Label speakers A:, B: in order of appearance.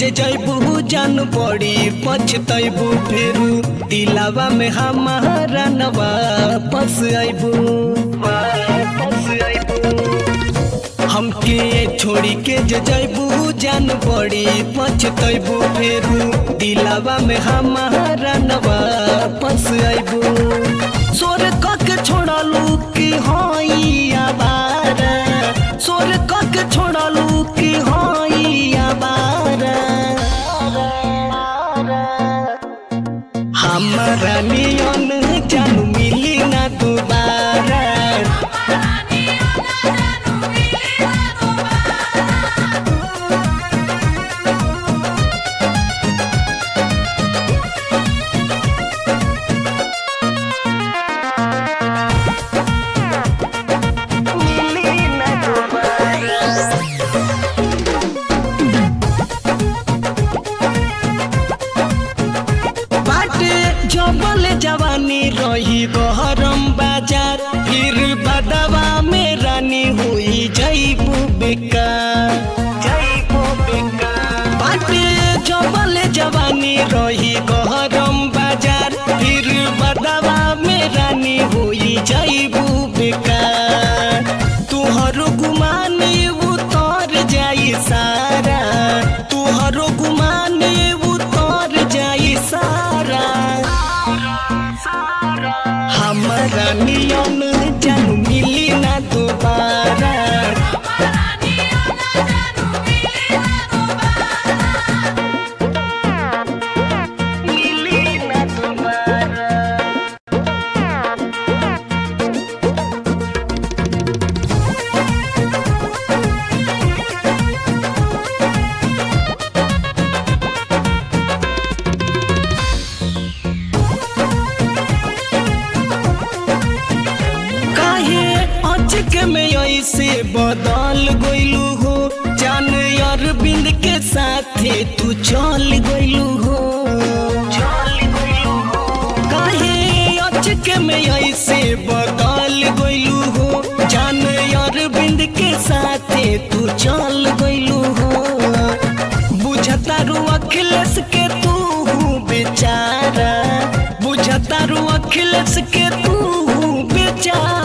A: जे जैबू जान पड़ी पछतैबू फेरू दिलावा में हमारा नवा पस आइबू हमके छोड़ी के जे जैबू जान पड़ी पछतैबू फेरू दिलावा में हमारा नवा पस आइबू सोर कक छोड़लू की होई आबारा सोर कक छोड़लू की होई आबारा हमारा नियन जानू मिली ना दोबारा जबल जवानी रही गहरम बाजार फिर बदवा में रानी हुई जैबू बेकार बाटे जबल जवानी रही गहरम बाजार फिर बदवा में रानी हुई जैबू बेकार तुहरो गुमाने उतर जाई सारा तुहरो गुमाने उतर जाई सारा हमारा नियन जानू मिली ना दोबारा मिली ना दोबारा के में ऐसे बदल गइलू हो जान अरविंद के साथे तू चल गइलू हो काहे अचके में ऐसे बदल गइलू हो जान अरविंद के साथे तू चल गइलू हो बुझतारू अखिलेश के तू बेचारा बुझतारू अखिलेश के तू बेचारा